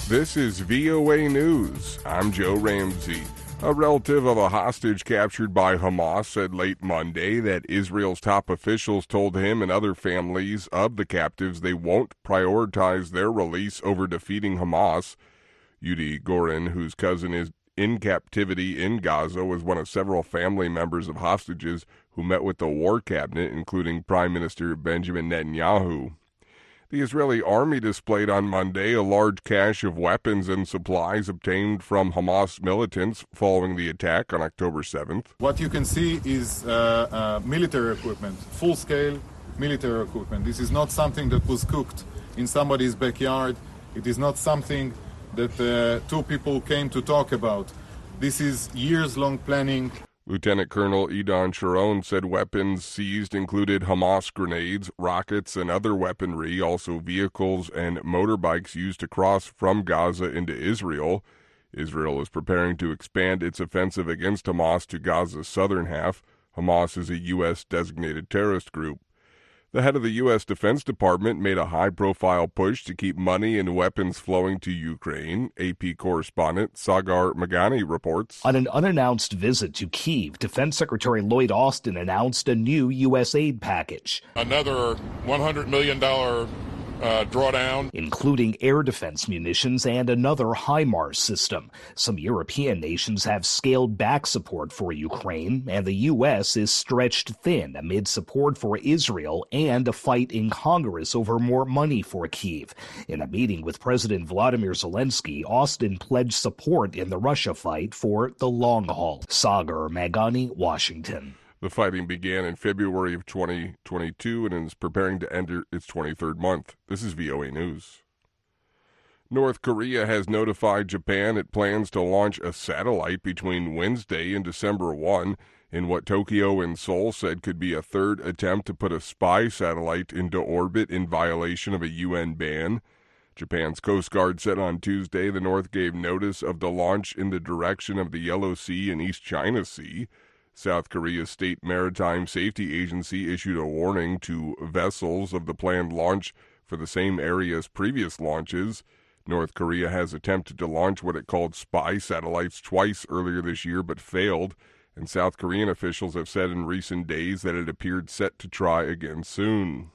This is VOA News. I'm Joe Ramsey. A relative of a hostage captured by Hamas said late Monday that Israel's top officials told him and other families of the captives they won't prioritize their release over defeating Hamas. Yudi Gorin, whose cousin is in captivity in Gaza, was one of several family members of hostages who met with the war cabinet, including Prime Minister Benjamin Netanyahu. The Israeli army displayed on Monday a large cache of weapons and supplies obtained from Hamas militants following the attack on October 7th. What you can see is military equipment, full-scale military equipment. This is not something that was cooked in somebody's backyard. It is not something that two people came to talk about. This is years-long planning. Lieutenant Colonel Idan Sharon said weapons seized included Hamas grenades, rockets, and other weaponry, also vehicles and motorbikes used to cross from Gaza into Israel. Israel is preparing to expand its offensive against Hamas to Gaza's southern half. Hamas is a U.S.-designated terrorist group. The head of the U.S. Defense Department made a high-profile push to keep money and weapons flowing to Ukraine. AP correspondent Sagar Magani reports. On an unannounced visit to Kyiv, Defense Secretary Lloyd Austin announced a new U.S. aid package. Another $100 million drawdown, including air defense munitions and another HIMARS system. Some European nations have scaled back support for Ukraine, and the U.S. is stretched thin amid support for Israel and a fight in Congress over more money for Kyiv. In a meeting with President Vladimir Zelensky, Austin pledged support in the Russia fight for the long haul. Sagar Magani, Washington. The fighting began in February of 2022 and is preparing to enter its 23rd month. This is VOA News. North Korea has notified Japan it plans to launch a satellite between Wednesday and December 1 in what Tokyo and Seoul said could be a third attempt to put a spy satellite into orbit in violation of a UN ban. Japan's Coast Guard said on Tuesday the North gave notice of the launch in the direction of the Yellow Sea and East China Sea. South Korea's State Maritime Safety Agency issued a warning to vessels of the planned launch for the same area as previous launches. North Korea has attempted to launch what it called spy satellites twice earlier this year but failed, and South Korean officials have said in recent days that it appeared set to try again soon.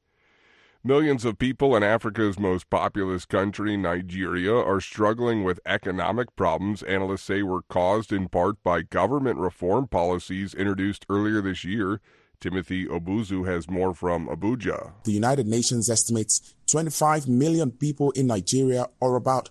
Millions of people in Africa's most populous country, Nigeria, are struggling with economic problems analysts say were caused in part by government reform policies introduced earlier this year. Timothy Obuzu has more from Abuja. The United Nations estimates 25 million people in Nigeria, or about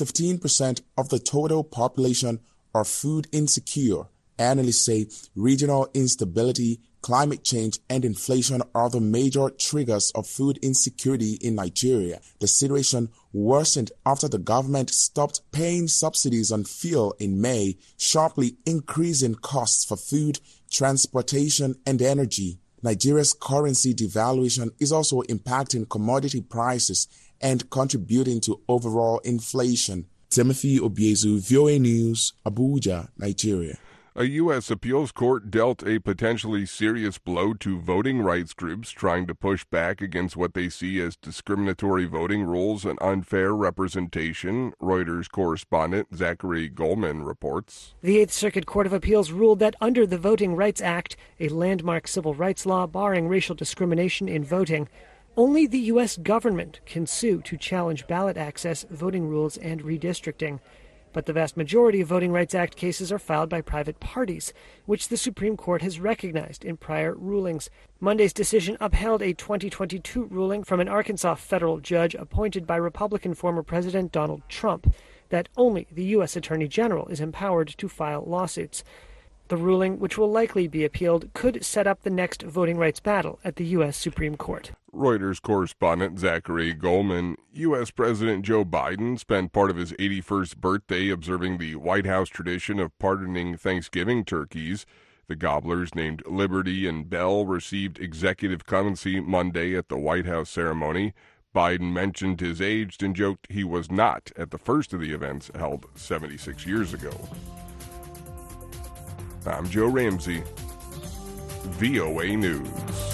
15% of the total population, are food insecure. Analysts say regional instability, climate change, and inflation are the major triggers of food insecurity in Nigeria. The situation worsened after the government stopped paying subsidies on fuel in May, sharply increasing costs for food, transportation, and energy. Nigeria's currency devaluation is also impacting commodity prices and contributing to overall inflation. Timothy Obiezu, VOA News, Abuja, Nigeria. A U.S. appeals court dealt a potentially serious blow to voting rights groups trying to push back against what they see as discriminatory voting rules and unfair representation, Reuters correspondent Zachary Goldman reports. The Eighth Circuit Court of Appeals ruled that under the Voting Rights Act, a landmark civil rights law barring racial discrimination in voting, only the U.S. government can sue to challenge ballot access, voting rules, and redistricting. But the vast majority of Voting Rights Act cases are filed by private parties, which the Supreme Court has recognized in prior rulings. Monday's decision upheld a 2022 ruling from an Arkansas federal judge appointed by Republican former President Donald Trump that only the U.S. Attorney General is empowered to file lawsuits. The ruling, which will likely be appealed, could set up the next voting rights battle at the U.S. Supreme Court. Reuters correspondent Zachary Goldman. U.S. President Joe Biden spent part of his 81st birthday observing the White House tradition of pardoning Thanksgiving turkeys. The gobblers named Liberty and Bell received executive clemency Monday at the White House ceremony. Biden mentioned his age and joked he was not at the first of the events held 76 years ago. I'm Joe Ramsey, VOA News.